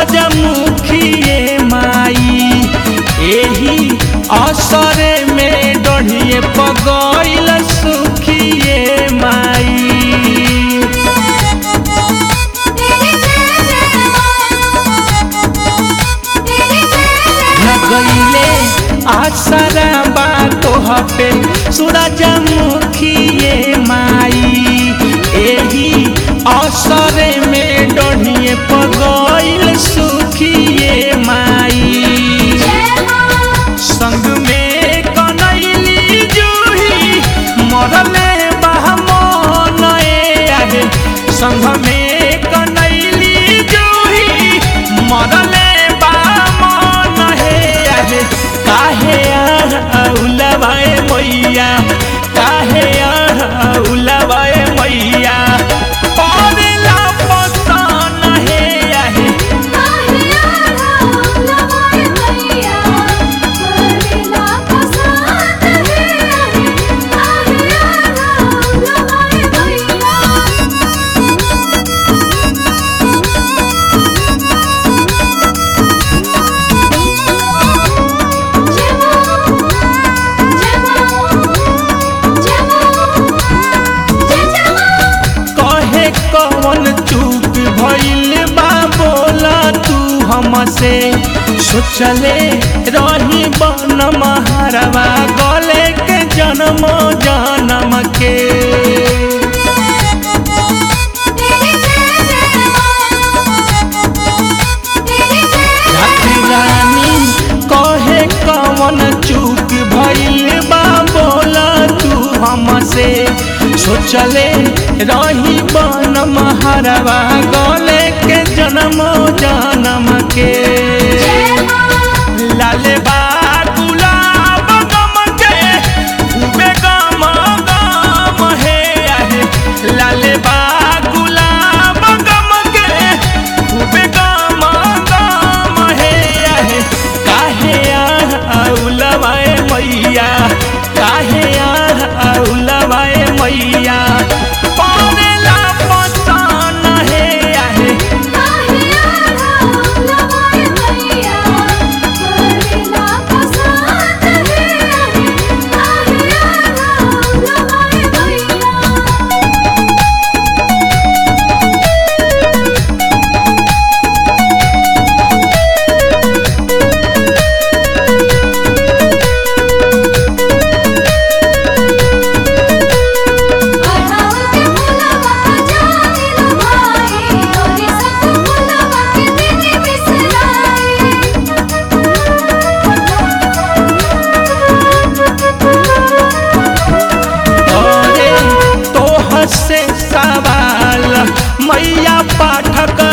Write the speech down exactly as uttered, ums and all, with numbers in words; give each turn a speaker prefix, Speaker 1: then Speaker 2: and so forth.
Speaker 1: सूरजमुखी माई एही असरे में डढ़िए पगइल सुखिए माई। लगइले आसरा बा तोह पे सूरजमुखी माई एही असरे में डढ़िए पगइल सुखिए माई। संग में कनैली जूही मरले बहमन आहे संग में कनैली जूही मरले बहमन आहे। काहे उलवाए मैया काहे उलवाए मैया पड़ेला पसन हे आहे। कौन चूक भइल बा बोला तू हमसे सोचले रही बन महारवा गले के जन्म जन्म के। रानी कहे कौन चूक भइल बा बोला तू हमसे सोचले रही बन महारवा गले के जन्म जन्म के। लाले बा गुलाब गम के खूबे गम गम हे आहे लाले बा गुलाब गम के खूबे गम गम हे आहे। काहे उलवाए मैया काहे उलवाए मैया पड़ेला पसन हे आहे। से सवाल मैया पाठक